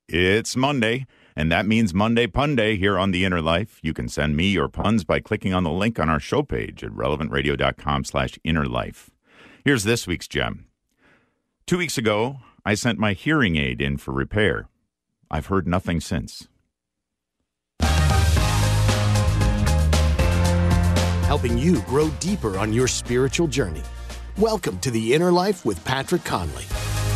It's Monday, and that means Monday Pun Day here on The Inner Life. You can send me your puns by clicking on the link on our show page at relevantradio.com/innerlife. Here's this week's gem. 2 weeks ago, I sent my hearing aid in for repair. I've heard nothing since. Helping you grow deeper on your spiritual journey. Welcome to The Inner Life with Patrick Conley.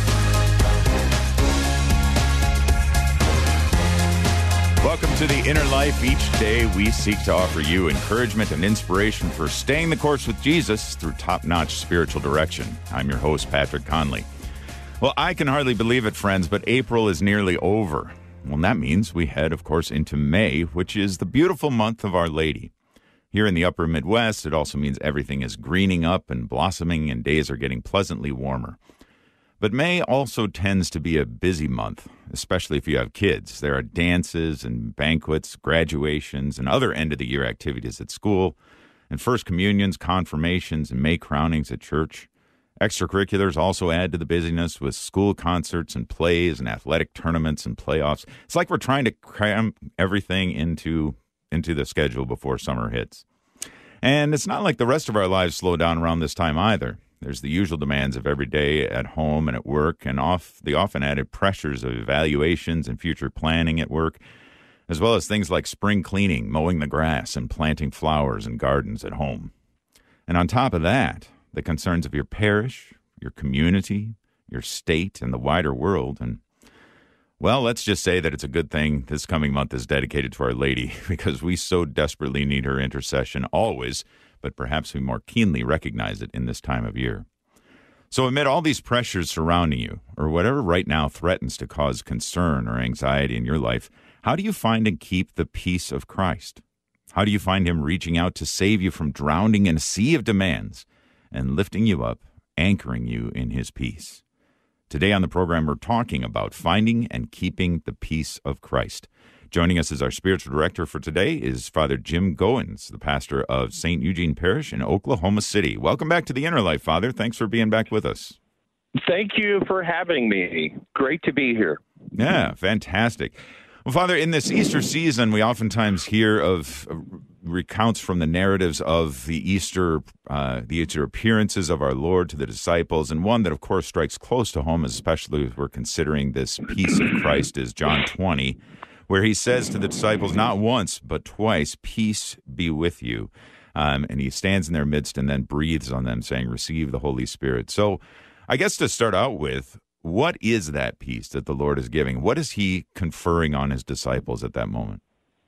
Welcome to The Inner Life. Each day we seek to offer you encouragement and inspiration for staying the course with Jesus through top-notch spiritual direction. I'm your host, Patrick Conley. Well, I can hardly believe it, friends, but April is nearly over. Well, that means we head, of course, into May, which is the beautiful month of Our Lady. Here in the upper Midwest, it also means everything is greening up and blossoming and days are getting pleasantly warmer. But May also tends to be a busy month, especially if you have kids. There are dances and banquets, graduations, and other end-of-the-year activities at school, and first communions, confirmations, and May crownings at church. Extracurriculars also add to the busyness with school concerts and plays and athletic tournaments and playoffs. It's like we're trying to cram everything into the schedule before summer hits. And it's not like the rest of our lives slow down around this time either. There's the usual demands of every day at home and at work, and the often added pressures of evaluations and future planning at work, as well as things like spring cleaning, mowing the grass, and planting flowers and gardens at home. And on top of that, the concerns of your parish, your community, your state, and the wider world. And, well, let's just say that it's a good thing this coming month is dedicated to Our Lady, because we so desperately need her intercession always, but perhaps we more keenly recognize it in this time of year. So amid all these pressures surrounding you, or whatever right now threatens to cause concern or anxiety in your life, how do you find and keep the peace of Christ? How do you find him reaching out to save you from drowning in a sea of demands and lifting you up, anchoring you in his peace? Today on the program, we're talking about finding and keeping the peace of Christ. Joining us as our spiritual director for today is Father Jim Goins, the pastor of St. Eugene Parish in Oklahoma City. Welcome back to The Inner Life, Father. Thanks for being back with us. Thank you for having me. Great to be here. Yeah, fantastic. Well, Father, in this Easter season, we oftentimes hear of recounts from the narratives of the Easter appearances of our Lord to the disciples, and one that, of course, strikes close to home, especially as we're considering this peace of Christ, is John 20, where he says to the disciples, not once, but twice, peace be with you. And he stands in their midst and then breathes on them, saying, receive the Holy Spirit. So I guess to start out with, what is that peace that the Lord is giving? What is he conferring on his disciples at that moment?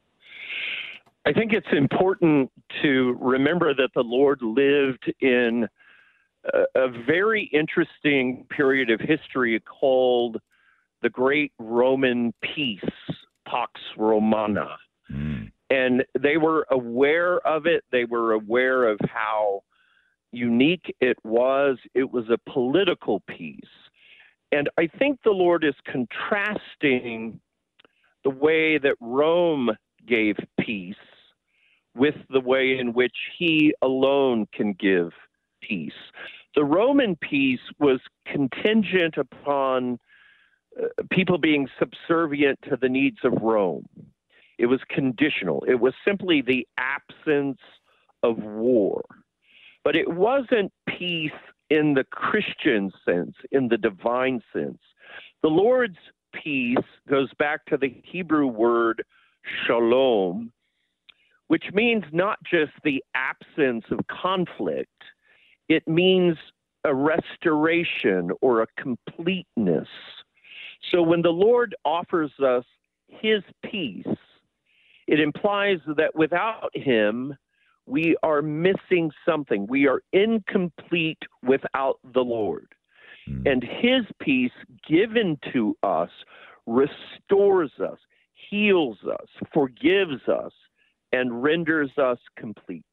I think it's important to remember that the Lord lived in a very interesting period of history called the Great Roman Peace, Pax Romana. And they were aware of it. They were aware of how unique it was. It was a political peace. And I think the Lord is contrasting the way that Rome gave peace with the way in which he alone can give peace. The Roman peace was contingent upon people being subservient to the needs of Rome. It was conditional. It was simply the absence of war. But it wasn't peace in the Christian sense, in the divine sense. The Lord's peace goes back to the Hebrew word shalom, which means not just the absence of conflict. It means a restoration or a completeness. So when the Lord offers us his peace, it implies that without him, we are missing something. We are incomplete without the Lord. And his peace given to us restores us, heals us, forgives us, and renders us complete.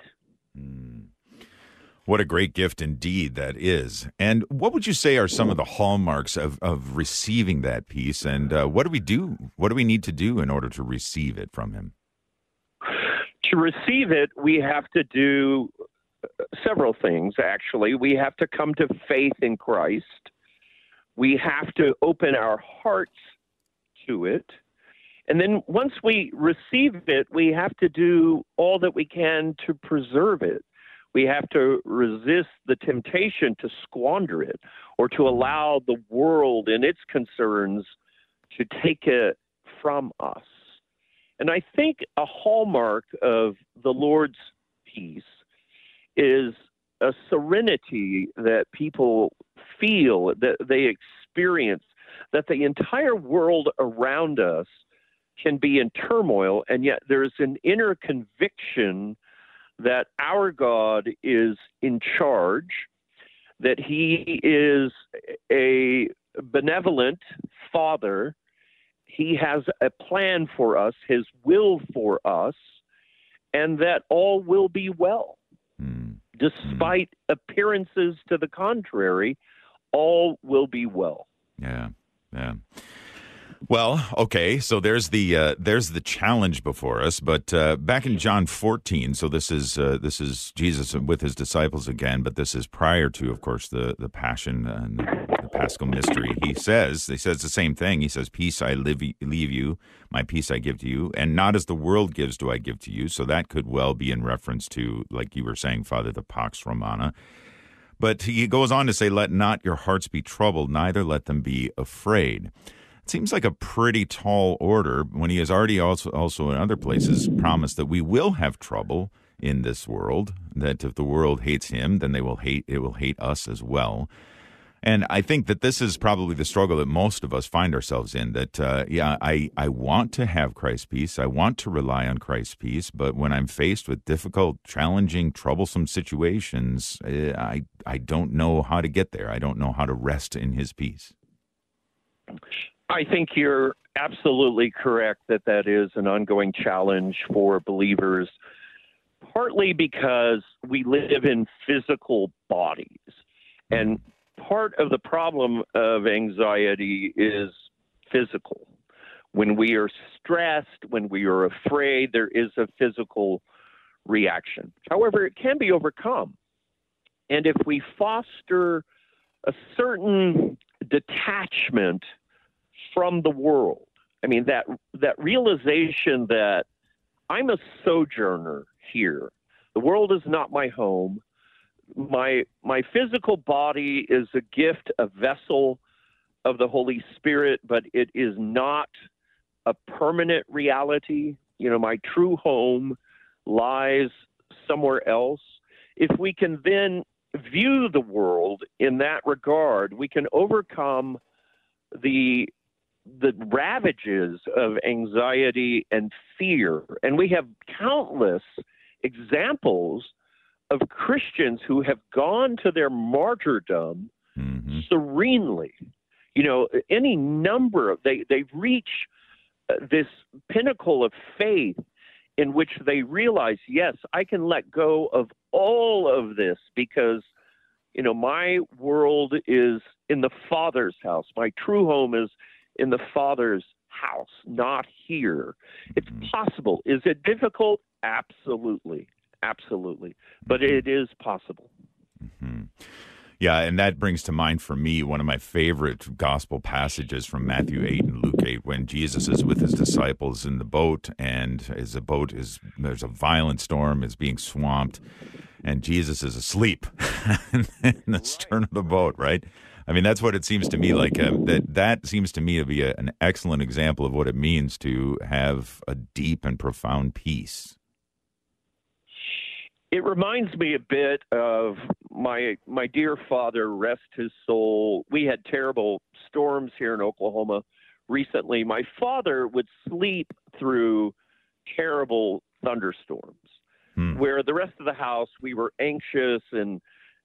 What a great gift indeed that is. And what would you say are some of the hallmarks of receiving that peace? And what do we do? What do we need to do in order to receive it from him? To receive it, we have to do several things, actually. We have to come to faith in Christ. We have to open our hearts to it. And then once we receive it, we have to do all that we can to preserve it. We have to resist the temptation to squander it or to allow the world and its concerns to take it from us. And I think a hallmark of the Lord's peace is a serenity that people feel, that they experience, that the entire world around us can be in turmoil, and yet there's an inner conviction that our God is in charge, that he is a benevolent Father. He has a plan for us, his will for us, and that all will be well. Despite appearances to the contrary, all will be well. Yeah. Well, okay, so there's the challenge before us, but back in John 14, so this is Jesus with his disciples again, but this is prior to, of course, the Passion and the Paschal Mystery. He says the same thing. He says, "Peace I leave you, my peace I give to you, and not as the world gives do I give to you." So that could well be in reference to, like you were saying, Father, the Pax Romana. But he goes on to say, "Let not your hearts be troubled, neither let them be afraid." Seems like a pretty tall order when he has already also in other places promised that we will have trouble in this world, that if the world hates him, then it will hate us as well. And I think that this is probably the struggle that most of us find ourselves in, that, I want to have Christ's peace. I want to rely on Christ's peace. But when I'm faced with difficult, challenging, troublesome situations, I don't know how to get there. I don't know how to rest in his peace. I think you're absolutely correct that is an ongoing challenge for believers, partly because we live in physical bodies. And part of the problem of anxiety is physical. When we are stressed, when we are afraid, there is a physical reaction. However, it can be overcome. And if we foster a certain detachment from the world, I mean, that realization that I'm a sojourner here. The world is not my home. My physical body is a gift, a vessel of the Holy Spirit, but it is not a permanent reality. You know, my true home lies somewhere else. If we can then view the world in that regard, we can overcome the ravages of anxiety and fear. And we have countless examples of Christians who have gone to their martyrdom serenely. You know, any number of, they reach this pinnacle of faith in which they realize, yes, I can let go of all of this because, you know, my world is in the Father's house. My true home is in the Father's house, not here. It's possible. Is it difficult? Absolutely. But it is possible. Yeah, and that brings to mind for me one of my favorite gospel passages from Matthew 8 and Luke 8 when Jesus is with his disciples in the boat, and there's a violent storm, is being swamped, and Jesus is asleep in the stern of the boat, right? I mean, that's what it seems to me like. That seems to me to be an excellent example of what it means to have a deep and profound peace. It reminds me a bit of my dear father, rest his soul. We had terrible storms here in Oklahoma recently. My father would sleep through terrible thunderstorms where the rest of the house, we were anxious and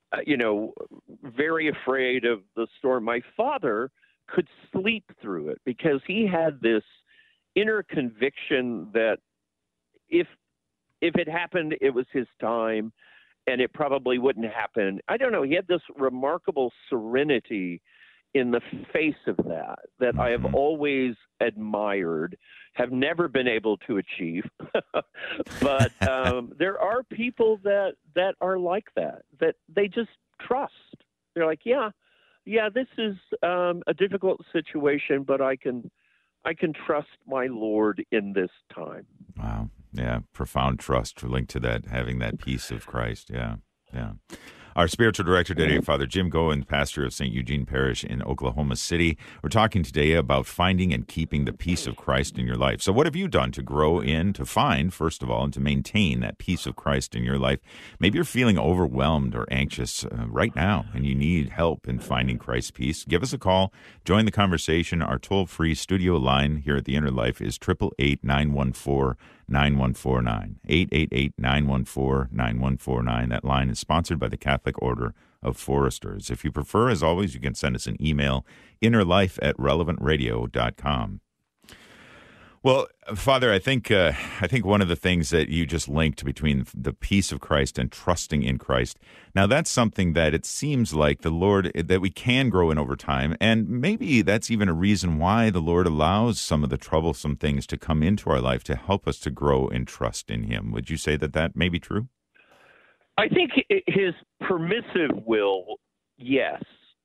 very afraid of the storm. My father could sleep through it because he had this inner conviction that if it happened, it was his time and it probably wouldn't happen. I don't know. He had this remarkable serenity in the face of that I have always admired, have never been able to achieve. But there are people that are like that they just trust. They're like, yeah, this is a difficult situation, but I can I can trust my Lord in this time. Wow. Yeah. Profound trust linked to that, having that peace of Christ. Yeah. Yeah. Our spiritual director today, Father Jim Goen, pastor of St. Eugene Parish in Oklahoma City. We're talking today about finding and keeping the peace of Christ in your life. So what have you done to grow in, to find, first of all, and to maintain that peace of Christ in your life? Maybe you're feeling overwhelmed or anxious right now, and you need help in finding Christ's peace. Give us a call. Join the conversation. Our toll-free studio line here at The Inner Life is 888-914-9149, 888-914-9149. That line is sponsored by the Catholic Order of Foresters. If you prefer, as always, you can send us an email, innerlife@relevantradio.com. Well, Father, I think one of the things that you just linked between the peace of Christ and trusting in Christ. Now, that's something that it seems like the Lord, that we can grow in over time, and maybe that's even a reason why the Lord allows some of the troublesome things to come into our life to help us to grow in trust in Him. Would you say that that may be true? I think his permissive will, yes.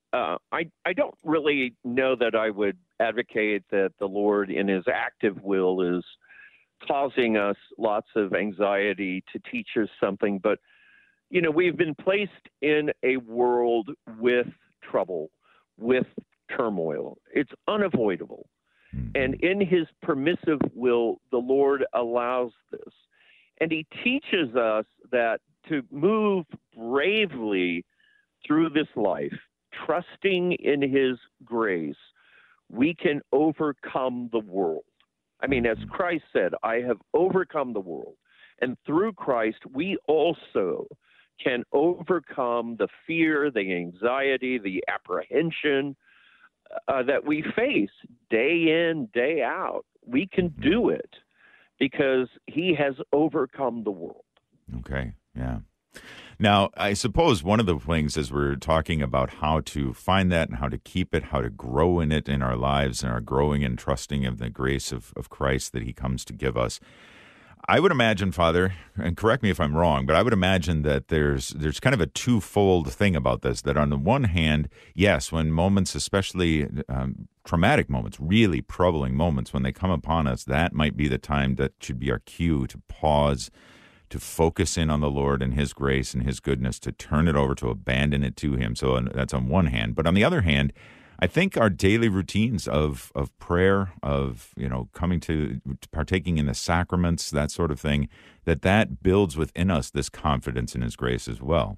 I don't really know that I would advocate that the Lord in his active will is causing us lots of anxiety to teach us something. But, you know, we've been placed in a world with trouble, with turmoil. It's unavoidable. And in his permissive will, the Lord allows this. And he teaches us that to move bravely through this life, trusting in his grace, we can overcome the world. I mean, as Christ said, I have overcome the world. And through Christ, we also can overcome the fear, the anxiety, the apprehension that we face day in, day out. We can do it because he has overcome the world. Okay, yeah. Now, I suppose one of the things as we're talking about how to find that and how to keep it, how to grow in it in our lives and our growing and trusting of the grace of Christ that he comes to give us, I would imagine, Father, and correct me if I'm wrong, but I would imagine that there's kind of a twofold thing about this, that on the one hand, yes, when moments, especially traumatic moments, really troubling moments, when they come upon us, that might be the time that should be our cue to pause, to focus in on the Lord and his grace and his goodness, to turn it over, to abandon it to him. So that's on one hand. But on the other hand, I think our daily routines of prayer, of, you know, coming to partaking in the sacraments, that sort of thing, that builds within us this confidence in his grace as well.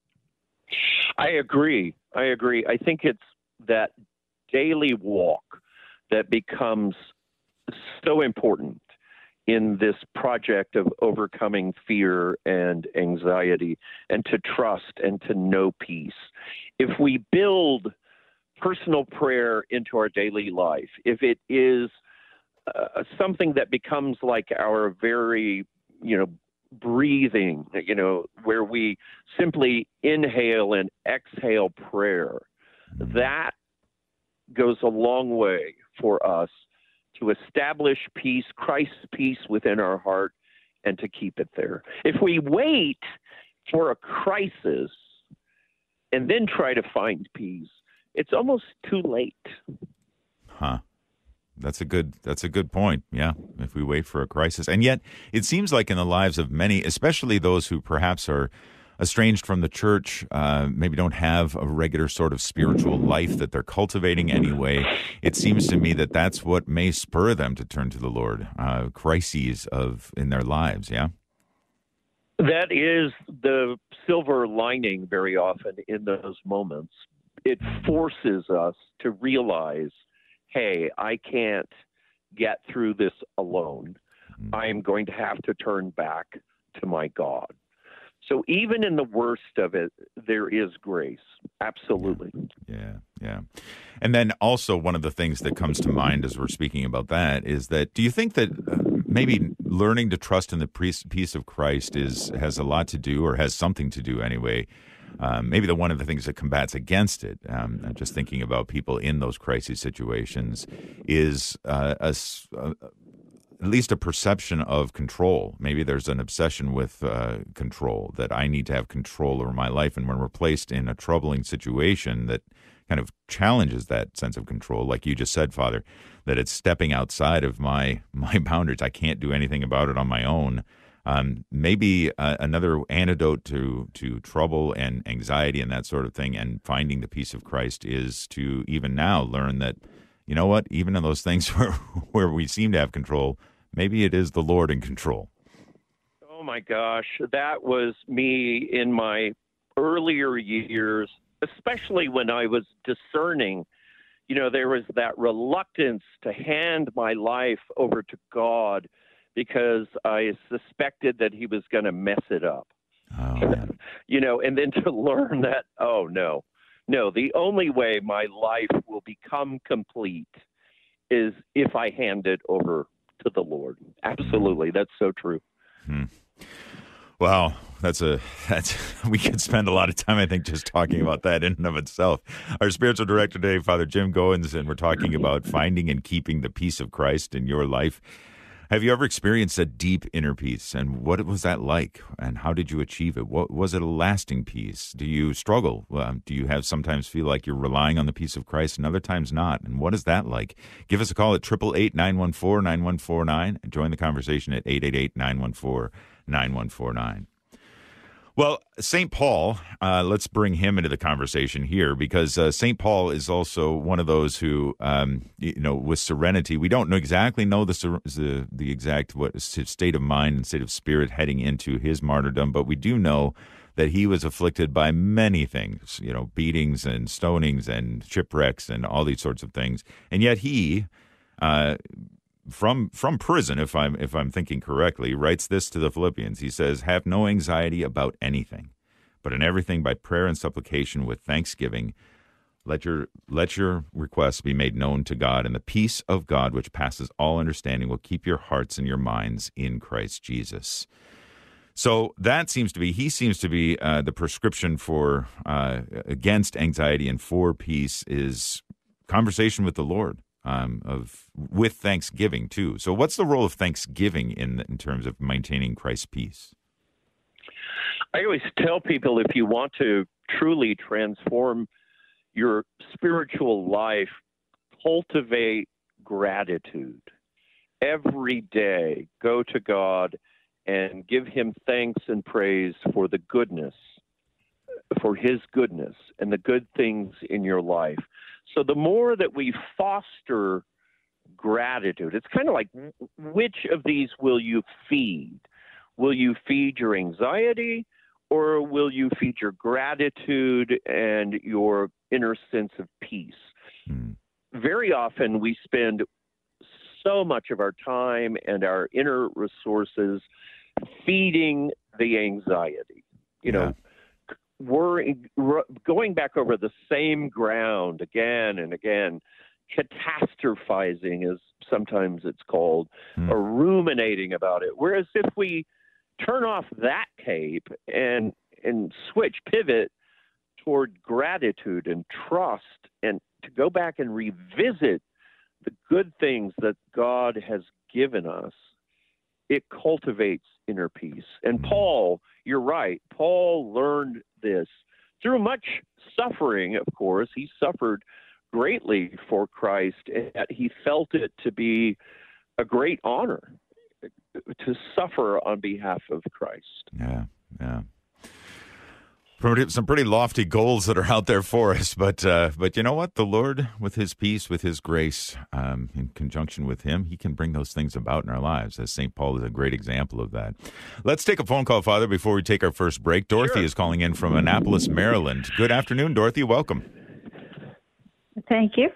I agree. I think it's that daily walk that becomes so important in this project of overcoming fear and anxiety, and to trust and to know peace. If we build personal prayer into our daily life, if it is something that becomes like our very, breathing, where we simply inhale and exhale prayer, that goes a long way for us to establish peace, Christ's peace within our heart, and to keep it there. If we wait for a crisis and then try to find peace, it's almost too late. Huh. That's a good point. Yeah. If we wait for a crisis. And yet it seems like in the lives of many, especially those who perhaps are estranged from the church, maybe don't have a regular sort of spiritual life that they're cultivating anyway, it seems to me that that's what may spur them to turn to the Lord, crises in their lives, yeah? That is the silver lining very often in those moments. It forces us to realize, hey, I can't get through this alone. I am going to have to turn back to my God. So even in the worst of it, there is grace. Absolutely. Yeah. And then also one of the things that comes to mind as we're speaking about that is that, do you think that maybe learning to trust in the peace of Christ has a lot to do, or has something to do anyway, maybe one of the things that combats against it, I'm just thinking about people in those crisis situations, is at least a perception of control. Maybe there's an obsession with control, that I need to have control over my life. And when we're placed in a troubling situation that kind of challenges that sense of control, like you just said, Father, that it's stepping outside of my boundaries. I can't do anything about it on my own. Maybe another antidote to trouble and anxiety and that sort of thing, and finding the peace of Christ, is to even now learn that, you know what, even in those things where we seem to have control, maybe it is the Lord in control. Oh my gosh, that was me in my earlier years, especially when I was discerning. You know, there was that reluctance to hand my life over to God because I suspected that he was going to mess it up. Oh. You know, and then to learn that, oh, no, the only way my life will become complete is if I hand it over to the Lord. Absolutely. That's so true. Wow, that's we could spend a lot of time, I think, just talking about that in and of itself. Our spiritual director today, Father Jim Goins, and we're talking about finding and keeping the peace of Christ in your life. Have you ever experienced a deep inner peace, and what was that like, and how did you achieve it? What was it, a lasting peace? Do you struggle? Do you have sometimes feel like you're relying on the peace of Christ and other times not? And what is that like? Give us a call at 888-914-9149 and join the conversation at 888-914-9149. Well, St. Paul, let's bring him into the conversation here, because St. Paul is also one of those who, with serenity, we don't exactly know the exact his state of mind and state of spirit heading into his martyrdom, but we do know that he was afflicted by many things, beatings and stonings and shipwrecks and all these sorts of things, and yet he, from prison, if I'm thinking correctly, writes this to the Philippians. He says, "Have no anxiety about anything, but in everything by prayer and supplication with thanksgiving, let your requests be made known to God, and the peace of God, which passes all understanding, will keep your hearts and your minds in Christ Jesus." So that seems to be the prescription for against anxiety and for peace is conversation with the Lord. With thanksgiving too. So what's the role of thanksgiving in terms of maintaining Christ's peace? I always tell people, if you want to truly transform your spiritual life, cultivate gratitude. Every day, go to God and give him thanks and praise for the goodness, for his goodness and the good things in your life. So the more that we foster gratitude, it's kind of like, which of these will you feed? Will you feed your anxiety, or will you feed your gratitude and your inner sense of peace? Very often we spend so much of our time and our inner resources feeding the anxiety, going back over the same ground again and again, catastrophizing, as sometimes it's called, or ruminating about it. Whereas if we turn off that tape and pivot toward gratitude and trust, and to go back and revisit the good things that God has given us, it cultivates inner peace. And Paul, you're right, Paul learned this through much suffering, of course. He suffered greatly for Christ, and yet he felt it to be a great honor to suffer on behalf of Christ. Yeah. Some pretty lofty goals that are out there for us, but you know what? The Lord, with his peace, with his grace, in conjunction with him, he can bring those things about in our lives, as St. Paul is a great example of that. Let's take a phone call, Father, before we take our first break. Dorothy is calling in from Annapolis, Maryland. Good afternoon, Dorothy. Welcome. Thank you.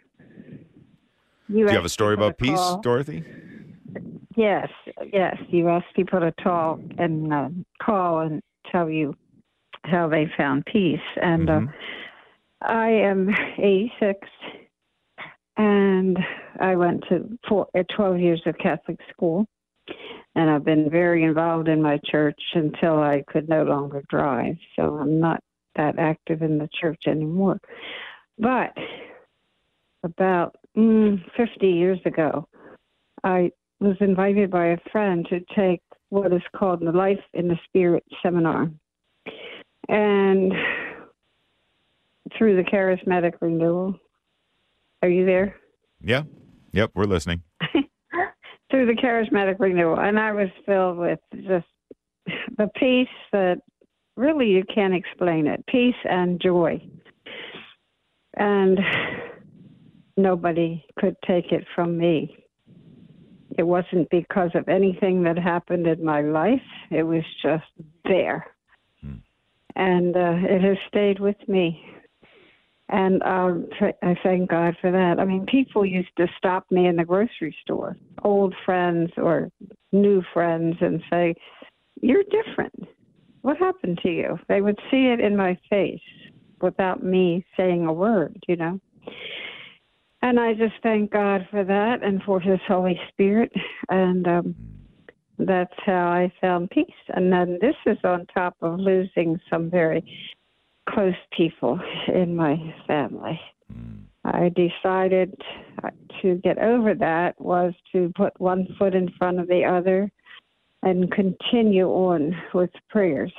Do you have a story about peace, Dorothy? Yes. You asked people to talk and call and tell you how they found peace. And I am 86, and I went to 12 years of Catholic school, and I've been very involved in my church until I could no longer drive. So I'm not that active in the church anymore. But about 50 years ago, I was invited by a friend to take what is called the Life in the Spirit seminar. And through the charismatic renewal. Are you there? Yeah. Yep, we're listening. Through the charismatic renewal. And I was filled with just the peace that really you can't explain it. Peace and joy. And nobody could take it from me. It wasn't because of anything that happened in my life. It was just there. And it has stayed with me. And I thank God for that. I mean, people used to stop me in the grocery store, old friends or new friends, and say, "You're different. What happened to you?" They would see it in my face without me saying a word, you know. And I just thank God for that and for His Holy Spirit. And that's how I found peace. And then this is on top of losing some very close people in my family. I decided to get over that was to put one foot in front of the other and continue on with prayers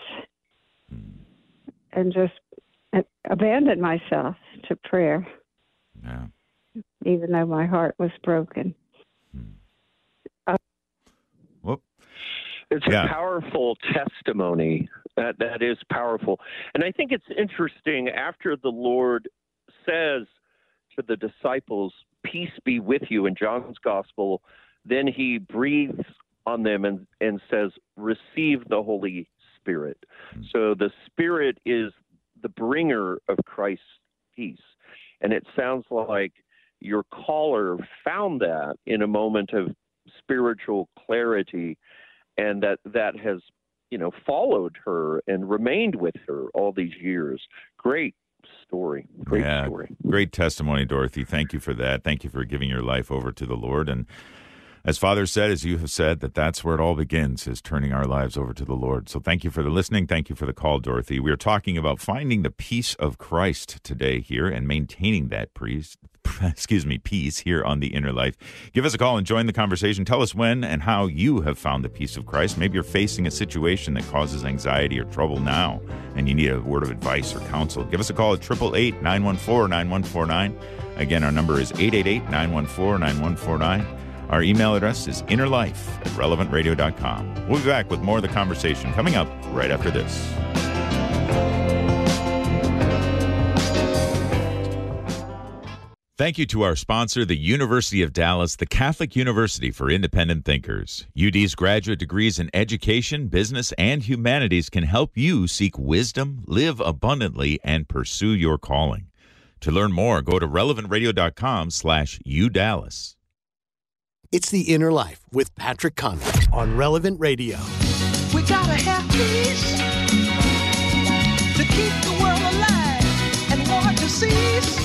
and just abandon myself to prayer, even though my heart was broken. It's a powerful testimony. That is powerful. And I think it's interesting, after the Lord says to the disciples, "Peace be with you," in John's gospel, then He breathes on them and says, "Receive the Holy Spirit." So the Spirit is the bringer of Christ's peace. And it sounds like your caller found that in a moment of spiritual clarity, and that has, followed her and remained with her all these years. Great story. Great story. Great testimony, Dorothy. Thank you for that. Thank you for giving your life over to the Lord. And as Father said, as you have said, that's where it all begins, is turning our lives over to the Lord. So thank you for the listening. Thank you for the call, Dorothy. We are talking about finding the peace of Christ today here and maintaining that peace here on The Inner Life. Give us a call and join the conversation. Tell us when and how you have found the peace of Christ. Maybe you're facing a situation that causes anxiety or trouble now, and you need a word of advice or counsel. Give us a call at 888-914-9149. Again, our number is 888-914-9149. Our email address is innerlife@relevantradio.com. We'll be back with more of the conversation coming up right after this. Thank you to our sponsor, the University of Dallas, the Catholic University for Independent Thinkers. UD's graduate degrees in education, business, and humanities can help you seek wisdom, live abundantly, and pursue your calling. To learn more, go to relevantradio.com/UDallas. It's The Inner Life with Patrick Conley on Relevant Radio. We gotta have peace to keep the world alive and war to cease.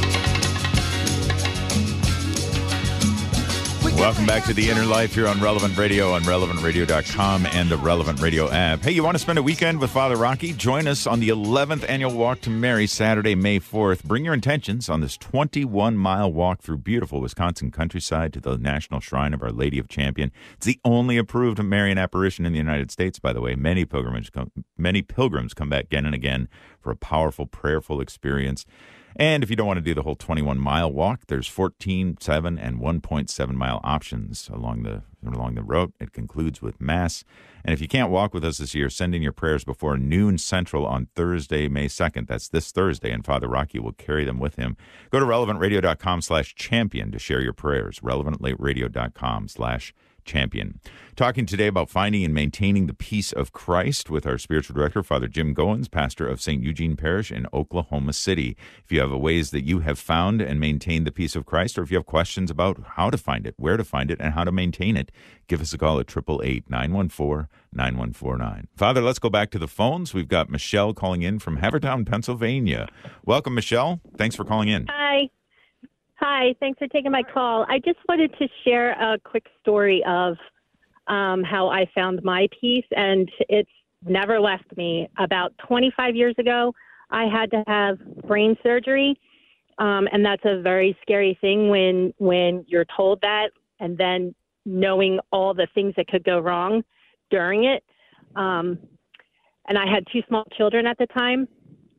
Welcome back to The Inner Life here on Relevant Radio, on relevantradio.com and the Relevant Radio app. Hey, you want to spend a weekend with Father Rocky? Join us on the 11th Annual Walk to Mary, Saturday, May 4th. Bring your intentions on this 21-mile walk through beautiful Wisconsin countryside to the National Shrine of Our Lady of Champion. It's the only approved Marian apparition in the United States, by the way. Many pilgrims come back again and again for a powerful, prayerful experience. And if you don't want to do the whole 21-mile walk, there's 14, 7, and 1.7-mile options along the route. It concludes with Mass. And if you can't walk with us this year, send in your prayers before noon Central on Thursday, May 2nd. That's this Thursday, and Father Rocky will carry them with him. Go to relevantradio.com/champion to share your prayers. relevantradio.com/champion. Talking today about finding and maintaining the peace of Christ with our spiritual director, Father Jim Goins, pastor of St. Eugene Parish in Oklahoma City. If you have ways that you have found and maintained the peace of Christ, or if you have questions about how to find it, where to find it, and how to maintain it, give us a call at 888-914-9149. Father, let's go back to the phones. We've got Michelle calling in from Havertown, Pennsylvania. Welcome, Michelle. Thanks for calling in. Hi, thanks for taking my call. I just wanted to share a quick story of how I found my peace, and it's never left me. About 25 years ago, I had to have brain surgery, and that's a very scary thing when you're told that, and then knowing all the things that could go wrong during it. And I had two small children at the time.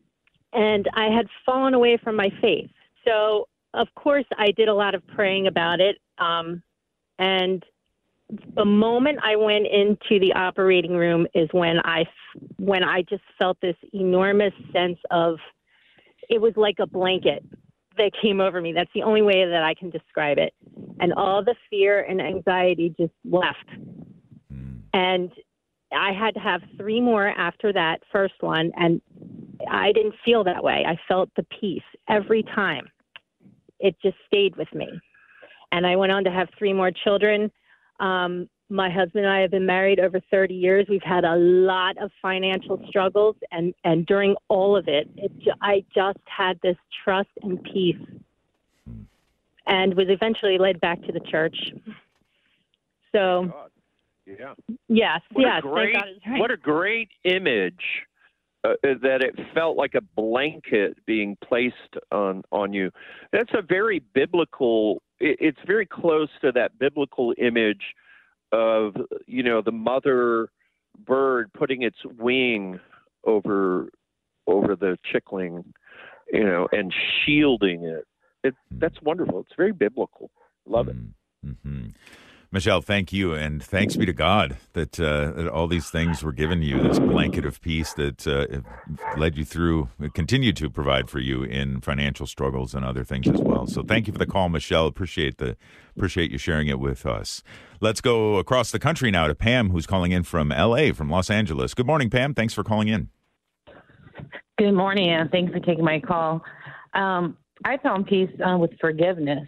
and I had fallen away from my faith. So, of course, I did a lot of praying about it. And the moment I went into the operating room is when I just felt this enormous sense of, it was like a blanket that came over me. That's the only way that I can describe it. And all the fear and anxiety just left. And I had to have 3 more after that first one, and I didn't feel that way. I felt the peace every time. It just stayed with me. And I went on to have 3 more children. My husband and I have been married over 30 years. We've had a lot of financial struggles, and during all of it, I just had this trust and peace, and was eventually led back to the church. So, yeah, yes, what yes. A great, thank God it's right. What a great image that it felt like a blanket being placed on you. That's a very biblical. It's very close to that biblical image of, the mother bird putting its wing over the chickling, and shielding it. That's wonderful. It's very biblical. Love it. Mm-hmm. Michelle, thank you, and thanks be to God that all these things were given you, this blanket of peace that led you through, continued to provide for you in financial struggles and other things as well. So thank you for the call, Michelle. Appreciate you sharing it with us. Let's go across the country now to Pam, who's calling in from L.A., from Los Angeles. Good morning, Pam. Thanks for calling in. Good morning, and thanks for taking my call. I found peace with forgiveness.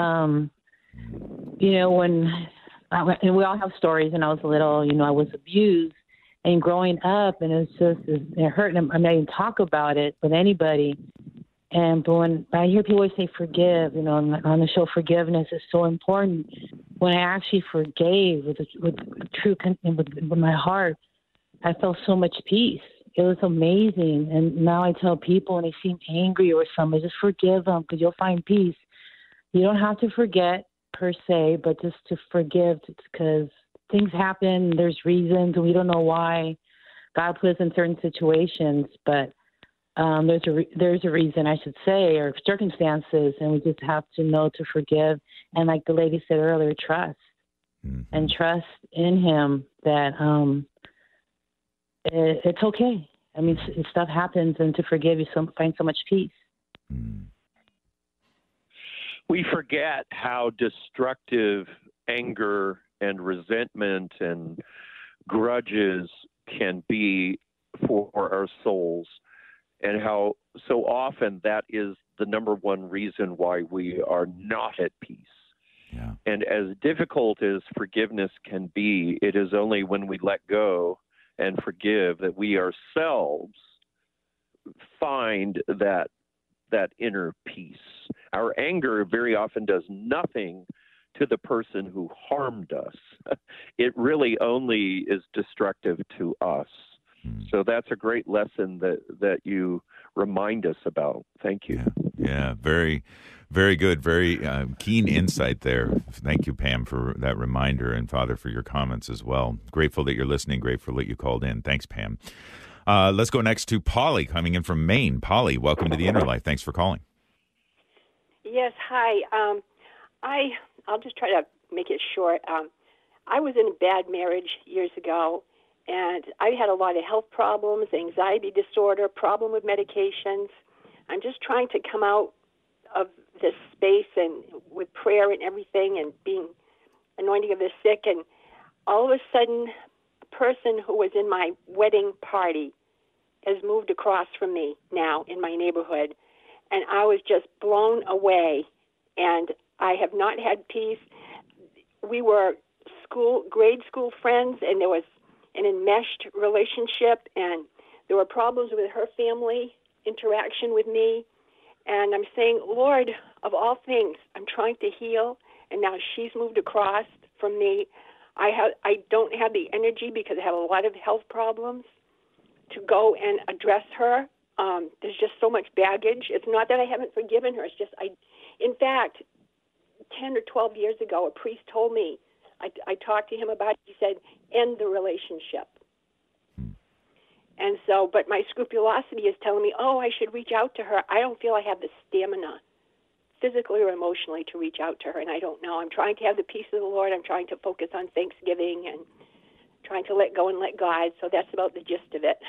And we all have stories. When I was little, I was abused, and growing up, and it hurt. And I didn't talk about it with anybody. But when I hear people always say forgive, on the show, forgiveness is so important. When I actually forgave with my heart, I felt so much peace. It was amazing. And now I tell people when they seem angry or something, just forgive them, because you'll find peace. You don't have to forget per se, but just to forgive, because things happen, there's reasons, and we don't know why God put us in certain situations, but there's a reason, I should say, or circumstances, and we just have to know to forgive. And like the lady said earlier, trust. And trust in Him that it's okay. I mean, stuff happens, and to forgive, you find so much peace. We forget how destructive anger and resentment and grudges can be for our souls, and how so often that is the number one reason why we are not at peace. Yeah. And as difficult as forgiveness can be, it is only when we let go and forgive that we ourselves find that inner peace. Our anger very often does nothing to the person who harmed us. It really only is destructive to us. So that's a great lesson that you remind us about. Thank you. Yeah, very, very good. Very keen insight there. Thank you, Pam, for that reminder, and Father, for your comments as well. Grateful that you're listening. Grateful that you called in. Thanks, Pam. Let's go next to Polly, coming in from Maine. Polly, welcome to the Inner Life. Thanks for calling. Yes, hi. I'll just try to make it short. I was in a bad marriage years ago, and I had a lot of health problems, anxiety disorder, problem with medications. I'm just trying to come out of this space, and with prayer and everything, and being anointing of the sick, and all of a sudden, a person who was in my wedding party has moved across from me now in my neighborhood, and I was just blown away, and I have not had peace. We were grade school friends, and there was an enmeshed relationship, and there were problems with her family interaction with me, and I'm saying, Lord, of all things, I'm trying to heal, and now she's moved across from me. I don't have the energy, because I have a lot of health problems, to go and address her. There's just so much baggage. It's not that I haven't forgiven her. It's just in fact, 10 or 12 years ago, a priest told me, I talked to him about it. He said, end the relationship. And so, but my scrupulosity is telling me, oh, I should reach out to her. I don't feel I have the stamina, physically or emotionally, to reach out to her, and I don't know. I'm trying to have the peace of the Lord. I'm trying to focus on Thanksgiving and trying to let go and let God. So that's about the gist of it.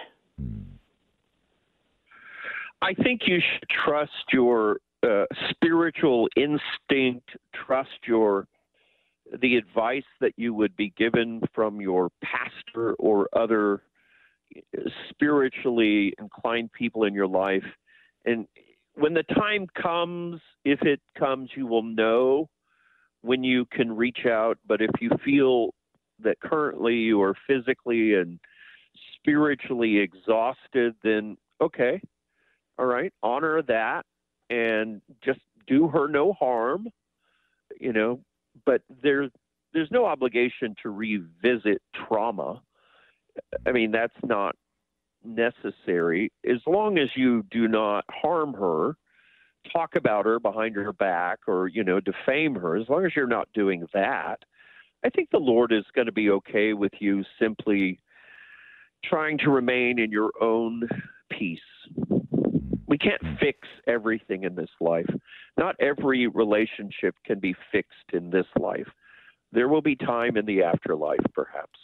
I think you should trust your spiritual instinct, trust the advice that you would be given from your pastor or other spiritually inclined people in your life. And when the time comes, if it comes, you will know when you can reach out. But if you feel that currently you are physically and spiritually exhausted, then okay, all right, honor that and just do her no harm, but there's no obligation to revisit trauma. I mean, that's not necessary. As long as you do not harm her, talk about her behind her back, or, defame her, as long as you're not doing that, I think the Lord is going to be okay with you simply trying to remain in your own peace. We can't fix everything in this life. Not every relationship can be fixed in this life. There will be time in the afterlife, perhaps.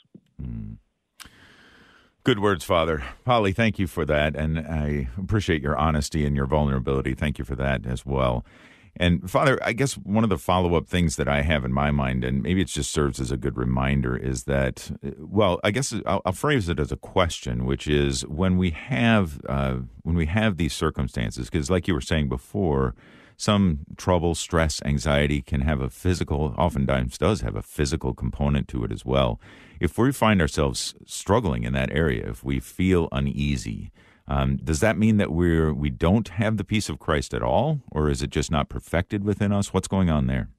Good words, Father. Polly, thank you for that, and I appreciate your honesty and your vulnerability. Thank you for that as well. And Father, I guess one of the follow-up things that I have in my mind, and maybe it just serves as a good reminder, is that, well, I guess I'll phrase it as a question, which is when we have these circumstances, because like you were saying before, some trouble, stress, anxiety can have a physical, oftentimes does have a physical component to it as well. If we find ourselves struggling in that area, if we feel uneasy, does that mean that we don't have the peace of Christ at all, or is it just not perfected within us? What's going on there?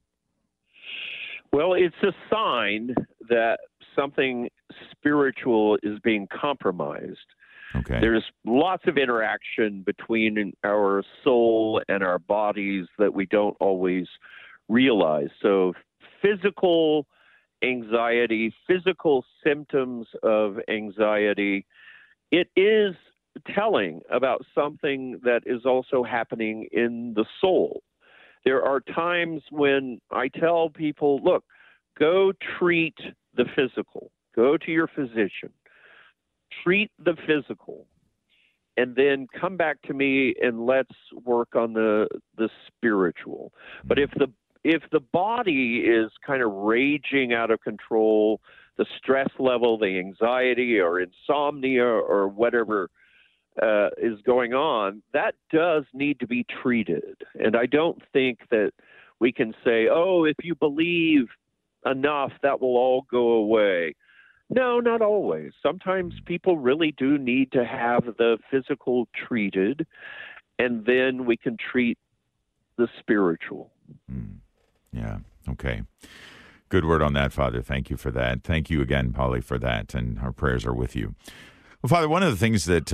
Well, it's a sign that something spiritual is being compromised. Okay. There's lots of interaction between our soul and our bodies that we don't always realize. So physical anxiety, physical symptoms of anxiety, it is telling about something that is also happening in the soul. There are times when I tell people, look, go treat the physical. Go to your physician. Treat the physical. And then come back to me and let's work on the spiritual. But if the body is kind of raging out of control, the stress level, the anxiety or insomnia or whatever is going on, that does need to be treated. And I don't think that we can say, oh, if you believe enough, that will all go away. No, not always. Sometimes people really do need to have the physical treated, and then we can treat the spiritual. Yeah, okay. Good word on that, Father. Thank you for that. Thank you again, Polly, for that, and our prayers are with you. Well, Father, one of the things that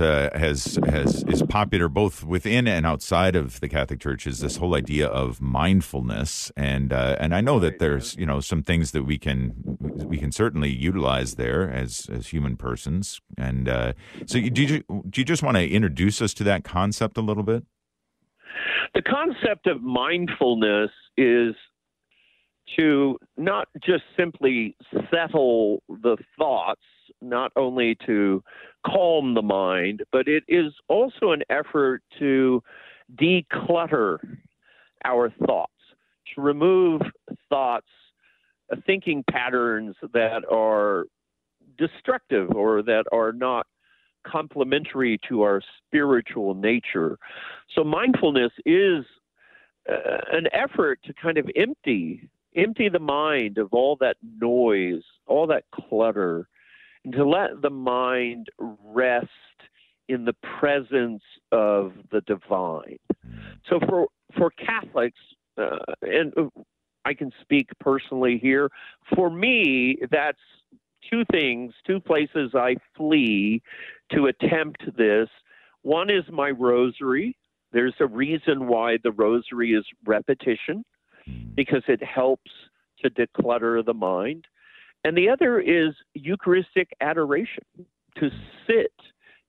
is popular both within and outside of the Catholic Church is this whole idea of mindfulness, and I know that there's some things that we can certainly utilize there as human persons, and so do you just want to introduce us to that concept a little bit? The concept of mindfulness is to not just simply settle the thoughts, not only to calm the mind, but it is also an effort to declutter our thoughts, to remove thoughts, thinking patterns that are destructive or that are not complementary to our spiritual nature. So mindfulness is an effort to kind of empty the mind of all that noise, all that clutter, and to let the mind rest in the presence of the divine. So for Catholics, and I can speak personally here, for me, that's two places I flee to attempt this. One is my rosary. There's a reason why the rosary is repetition, because it helps to declutter the mind. And the other is Eucharistic adoration, to sit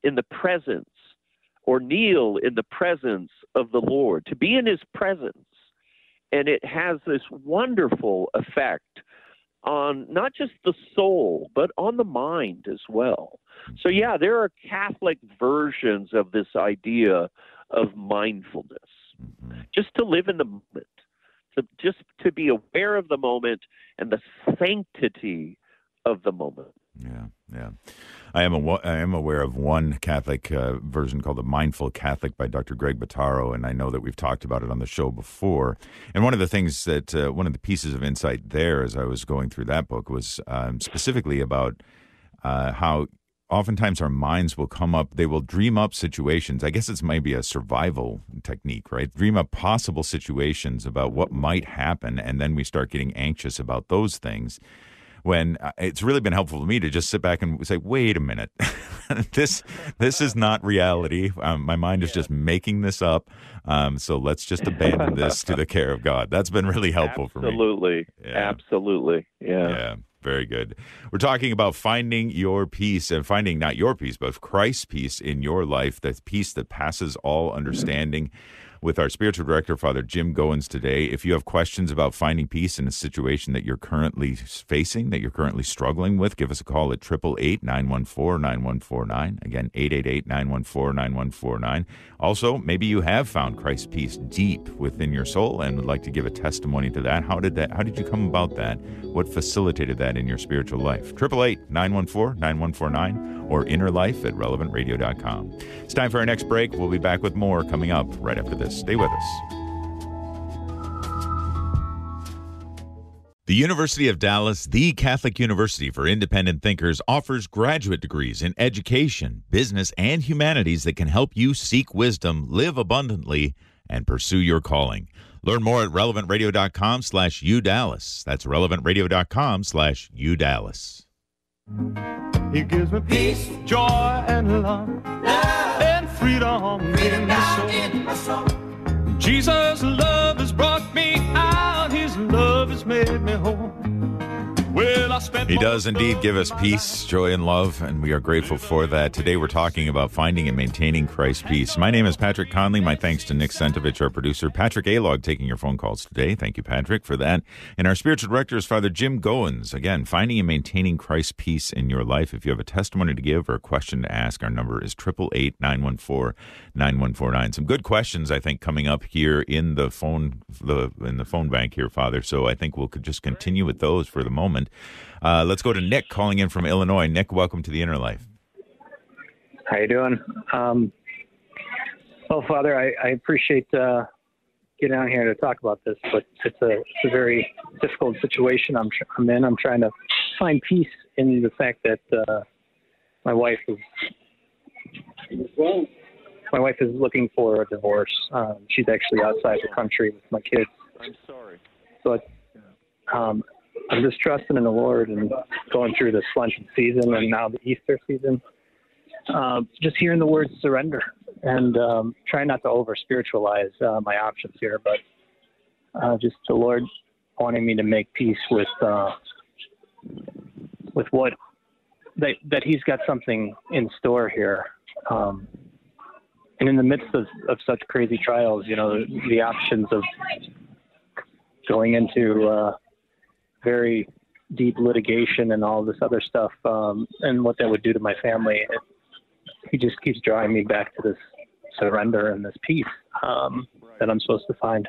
in the presence or kneel in the presence of the Lord, to be in his presence. And it has this wonderful effect on not just the soul, but on the mind as well. So, yeah, there are Catholic versions of this idea of mindfulness, just to live in the moment, to be aware of the moment and the sanctity of the moment. Yeah. I am aware of one Catholic version called the Mindful Catholic by Dr. Greg Bottaro, and I know that we've talked about it on the show before. And one of the things that, one of the pieces of insight there as I was going through that book was specifically about how oftentimes our minds will come up, they will dream up situations. I guess it's maybe a survival technique, right? Dream up possible situations about what might happen, and then we start getting anxious about those things. When it's really been helpful to me to just sit back and say, wait a minute, this is not reality. My mind is just making this up. So let's just abandon this to the care of God. That's been really helpful for me. Absolutely. Yeah. Very good. We're talking about finding your peace and finding not your peace, but Christ's peace in your life, the peace that passes all understanding, with our spiritual director, Father Jim Goins, today. If you have questions about finding peace in a situation that you're currently facing, that you're currently struggling with, give us a call at 888-914-9149. Again, 888-914-9149. Also, maybe you have found Christ's peace deep within your soul and would like to give a testimony to that. How did you come about that? What facilitated that in your spiritual life? 888-914-9149 or innerlife@relevantradio.com. It's time for our next break. We'll be back with more coming up right after this. Stay with us. The University of Dallas, the Catholic University for Independent Thinkers, offers graduate degrees in education, business, and humanities that can help you seek wisdom, live abundantly, and pursue your calling. Learn more at relevantradio.com/UDallas. That's relevantradio.com/UDallas. He gives me peace, joy, and love, and freedom in my soul. Jesus' love has brought me out. His love has made me whole. He does indeed give us peace, joy, and love, and we are grateful for that. Today we're talking about finding and maintaining Christ's peace. My name is Patrick Conley. My thanks to Nick Sentovich, our producer. Patrick Alog taking your phone calls today. Thank you, Patrick, for that. And our spiritual director is Father Jim Goins. Again, finding and maintaining Christ's peace in your life. If you have a testimony to give or a question to ask, our number is 888-914-9149. Some good questions, I think, coming up here in the phone bank here, Father. So I think we'll just continue with those for the moment. Let's go to Nick calling in from Illinois. Nick, welcome to the Inner Life. How you doing? Well, Father, I appreciate getting on here to talk about this, but it's a very difficult situation I'm in. I'm trying to find peace in the fact that my wife is looking for a divorce. She's actually outside the country with my kids. I'm sorry. But I'm just trusting in the Lord and going through this Lenten season and now the Easter season. Just hearing the word surrender and trying not to over-spiritualize my options here, but just the Lord wanting me to make peace with what that He's got something in store here. And in the midst of such crazy trials, the options of going into very deep litigation and all this other stuff, and what that would do to my family. He just keeps drawing me back to this surrender and this peace that I'm supposed to find.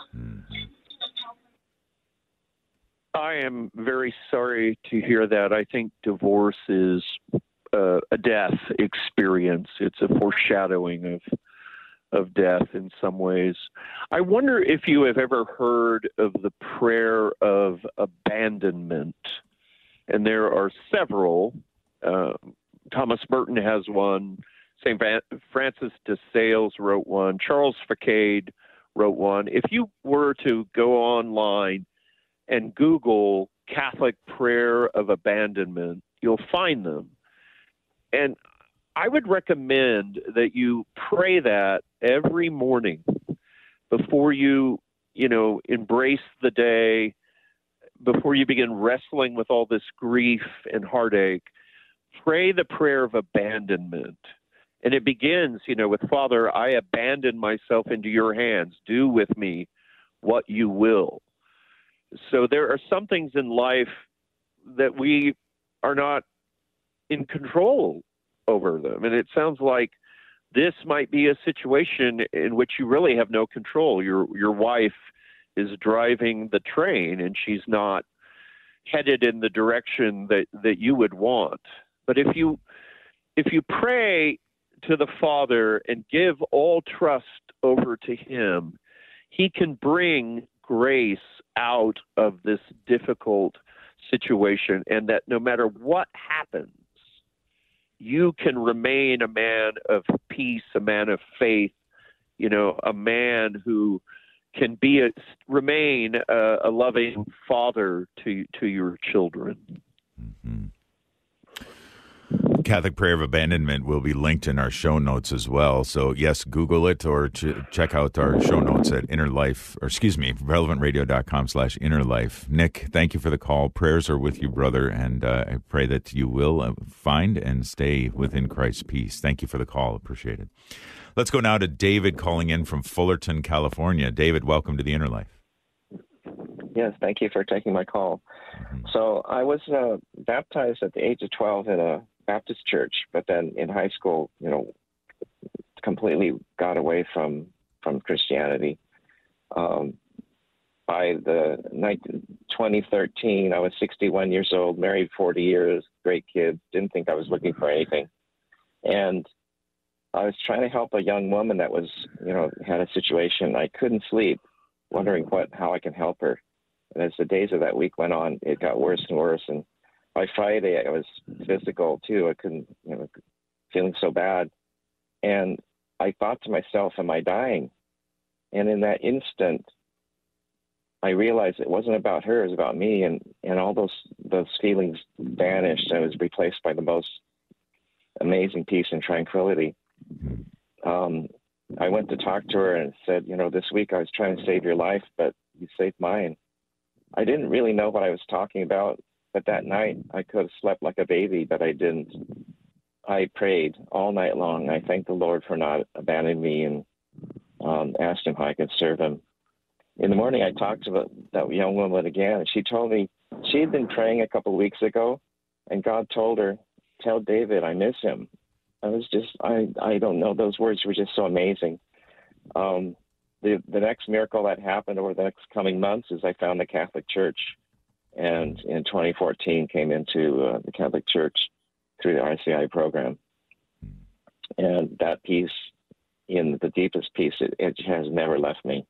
I am very sorry to hear that. I think divorce is a death experience. It's a foreshadowing of death in some ways. I wonder if you have ever heard of the prayer of abandonment. And there are several. Thomas Merton has one. St. Francis de Sales wrote one. Charles Facade wrote one. If you were to go online and Google Catholic prayer of abandonment, you'll find them. And I would recommend that you pray that every morning before you embrace the day, before you begin wrestling with all this grief and heartache. Pray the prayer of abandonment, And it begins, with Father, I abandon myself into your hands. Do with me what you will. So there are some things in life that we are not in control over them. And it sounds like this might be a situation in which you really have no control. Your wife is driving the train and she's not headed in the direction that you would want. But if you pray to the Father and give all trust over to him, he can bring grace out of this difficult situation, and that no matter what happens, you can remain a man of peace, a man of faith, a man who can remain a loving father to your children. Mm-hmm. Catholic Prayer of Abandonment will be linked in our show notes as well. So yes, Google it or check out our show notes at relevantradio.com/innerlife. Nick, thank you for the call. Prayers are with you, brother, and I pray that you will find and stay within Christ's peace. Thank you for the call. Appreciate it. Let's go now to David calling in from Fullerton, California. David, welcome to the Inner Life. Yes, thank you for taking my call. Mm-hmm. So I was baptized at the age of 12 in a Baptist church, but then in high school, completely got away from Christianity. By 2013, I was 61 years old, married 40 years, great kids, didn't think I was looking for anything. And I was trying to help a young woman that was, had a situation. I couldn't sleep, wondering how I can help her. And as the days of that week went on, it got worse and worse. And by Friday, I was physical too. I couldn't, feeling so bad. And I thought to myself, am I dying? And in that instant, I realized it wasn't about her, it was about me. And all those feelings vanished. I was replaced by the most amazing peace and tranquility. I went to talk to her and said, this week I was trying to save your life, but you saved mine. I didn't really know what I was talking about, but that night I could have slept like a baby, but I didn't. I prayed all night long. I thanked the Lord for not abandoning me and asked him how I could serve him. In the morning, I talked to that young woman again, and she told me she had been praying a couple of weeks ago, and God told her, tell David I miss him. I was just, I don't know, those words were just so amazing. The next miracle that happened over the next coming months is I found the Catholic Church, and in 2014 came into the Catholic Church through the RCI program. And that peace, in the deepest peace, it has never left me.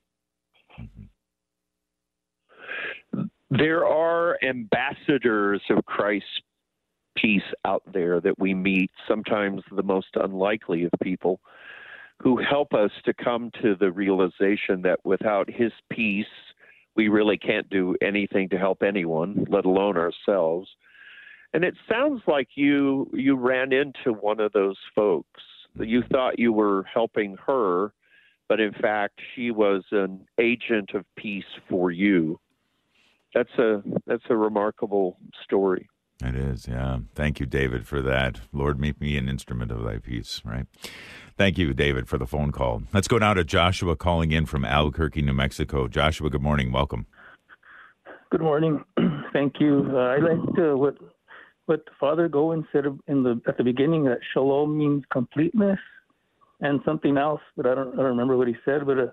There are ambassadors of Christ's peace out there that we meet, sometimes the most unlikely of people, who help us to come to the realization that without his peace, we really can't do anything to help anyone, let alone ourselves. And it sounds like you ran into one of those folks. You thought you were helping her, but in fact, she was an agent of peace for you. That's a remarkable story. It is, yeah. Thank you, David, for that. Lord, make me an instrument of thy peace, right? Thank you, David, for the phone call. Let's go now to Joshua calling in from Albuquerque, New Mexico. Joshua, good morning. Welcome. Good morning. Thank you. I liked what Father Goen said at the beginning, that shalom means completeness, and something else, but I don't remember what he said. But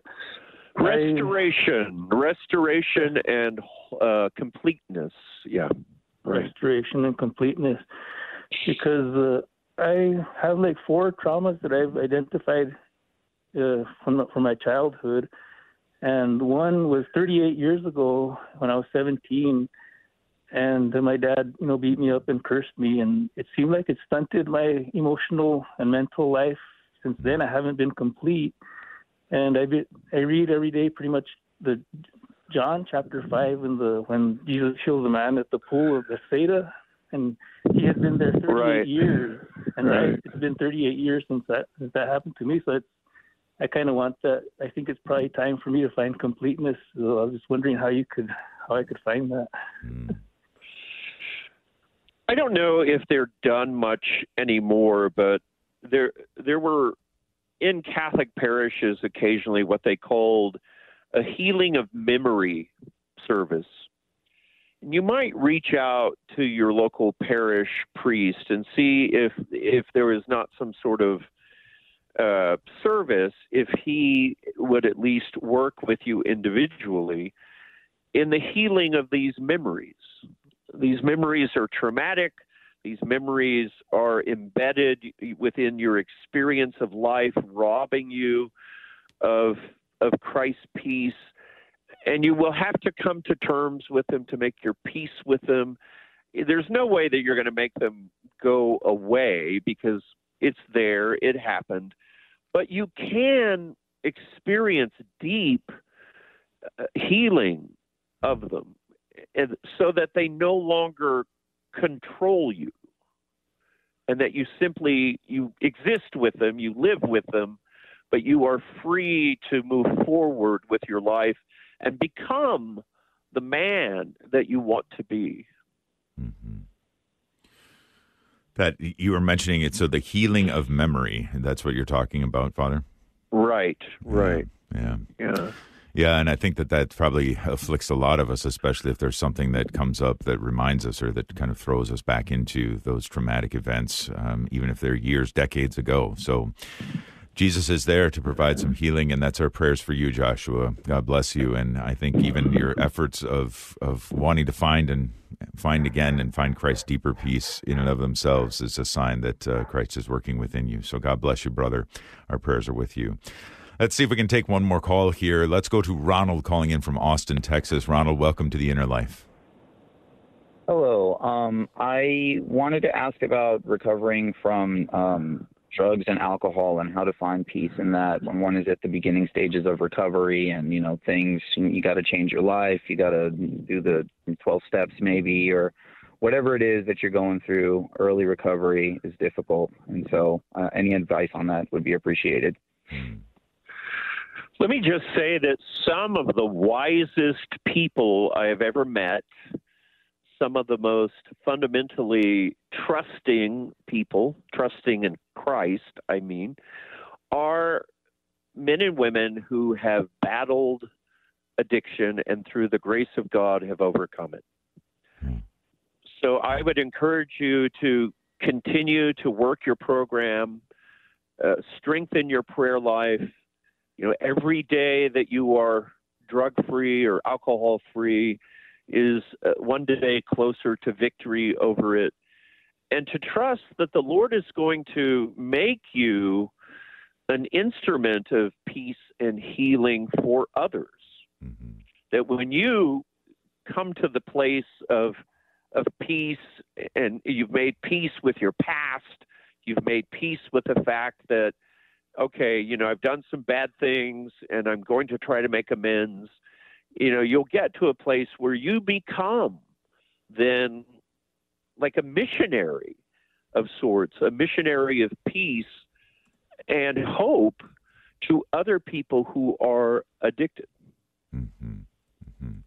restoration, and completeness. Yeah. Restoration and completeness, because I have like 4 traumas that I've identified from my childhood, and one was 38 years ago when I was 17, and my dad, beat me up and cursed me, and it seemed like it stunted my emotional and mental life. Since then, I haven't been complete, and I read every day pretty much the John chapter 5 when Jesus heals the man at the pool of Bethsaida, and he had been there 38 years, and it's been 38 years since that happened to me. So I kind of want that. I think it's probably time for me to find completeness. So I was just wondering how I could find that. I don't know if they're done much anymore, but there were in Catholic parishes occasionally what they called a healing of memory service. And you might reach out to your local parish priest and see if there is not some sort of service, if he would at least work with you individually in the healing of these memories. These memories are traumatic. These memories are embedded within your experience of life, robbing you of Christ's peace. And you will have to come to terms with them to make your peace with them. There's no way that you're going to make them go away because it's there, it happened. But you can experience deep healing of them, and so that they no longer control you, and that you exist with them, you live with them, but you are free to move forward with your life and become the man that you want to be. Mm-hmm. Pat, you were mentioning it, so the healing of memory, that's what you're talking about, Father? Right. Yeah. Yeah, and I think that probably afflicts a lot of us, especially if there's something that comes up that reminds us or that kind of throws us back into those traumatic events, even if they're years, decades ago. So Jesus is there to provide some healing, and that's our prayers for you, Joshua. God bless you. And I think even your efforts of wanting to find again and find Christ's deeper peace in and of themselves is a sign that Christ is working within you. So God bless you, brother. Our prayers are with you. Let's see if we can take one more call here. Let's go to Ronald calling in from Austin, Texas. Ronald, welcome to The Inner Life. Hello. I wanted to ask about recovering from drugs and alcohol and how to find peace in that when one is at the beginning stages of recovery and, things, you got to change your life, you got to do the 12 steps maybe, or whatever it is that you're going through. Early recovery is difficult. And so any advice on that would be appreciated. Let me just say that some of the wisest people I have ever met, some of the most fundamentally trusting people, trusting in Christ, are men and women who have battled addiction and through the grace of God have overcome it. So I would encourage you to continue to work your program, strengthen your prayer life. Every day that you are drug-free or alcohol-free is one day closer to victory over it. And to trust that the Lord is going to make you an instrument of peace and healing for others. Mm-hmm. That when you come to the place of peace and you've made peace with your past, you've made peace with the fact that, okay, I've done some bad things and I'm going to try to make amends. You'll get to a place where you become then like a missionary of sorts, a missionary of peace and hope to other people who are addicted. Mm-hmm. Mm-hmm.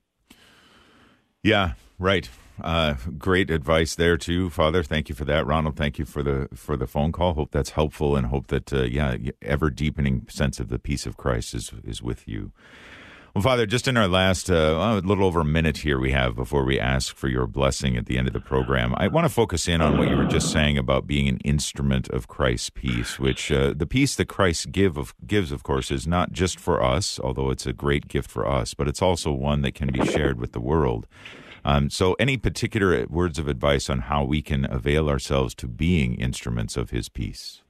Yeah, right. Great advice there too, Father. Thank you for that, Ronald. Thank you for the phone call. Hope that's helpful, and hope that ever deepening sense of the peace of Christ is with you. Well, Father, just in our last a little over a minute here we have before we ask for your blessing at the end of the program, I want to focus in on what you were just saying about being an instrument of Christ's peace, which the peace that Christ gives, of course, is not just for us, although it's a great gift for us, but it's also one that can be shared with the world. So any particular words of advice on how we can avail ourselves to being instruments of his peace?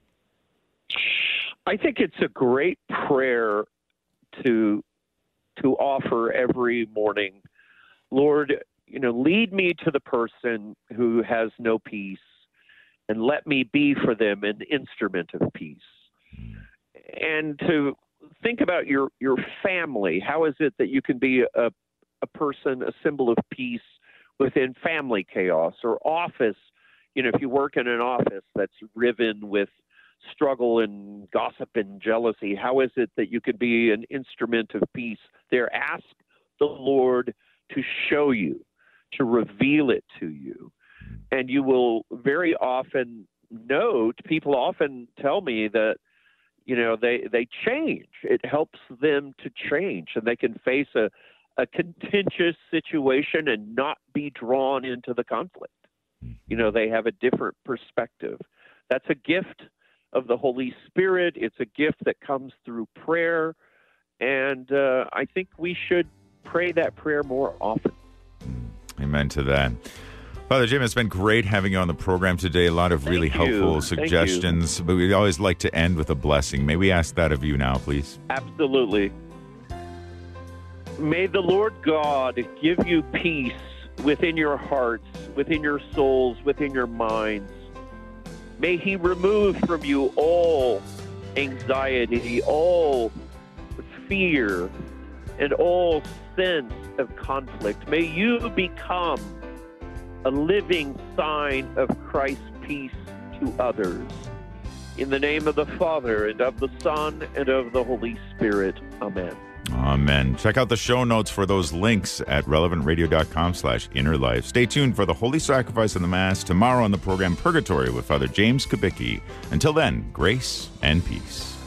I think it's a great prayer to offer every morning. Lord, lead me to the person who has no peace and let me be for them an instrument of peace. And to think about your family. How is it that you can be a person, a symbol of peace within family chaos or office? If you work in an office that's riven with struggle and gossip and jealousy, how is it that you could be an instrument of peace there? Ask the Lord to show you, to reveal it to you, and you will very often note, people often tell me that, they change. It helps them to change, and they can face a contentious situation and not be drawn into the conflict. They have a different perspective. That's a gift of the Holy Spirit. It's a gift that comes through prayer, and I think we should pray that prayer more often. Amen to that. Father Jim, it's been great having you on the program today. A lot of really helpful suggestions, but we always like to end with a blessing. May we ask that of you now, please? Absolutely. May the Lord God give you peace within your hearts, within your souls, within your minds. May he remove from you all anxiety, all fear, and all sense of conflict. May you become a living sign of Christ's peace to others. In the name of the Father, and of the Son, and of the Holy Spirit. Amen. Amen. Check out the show notes for those links at relevantradio.com/innerlife. Stay tuned for the Holy Sacrifice and the Mass tomorrow on the program Purgatory with Father James Kubicki. Until then, grace and peace.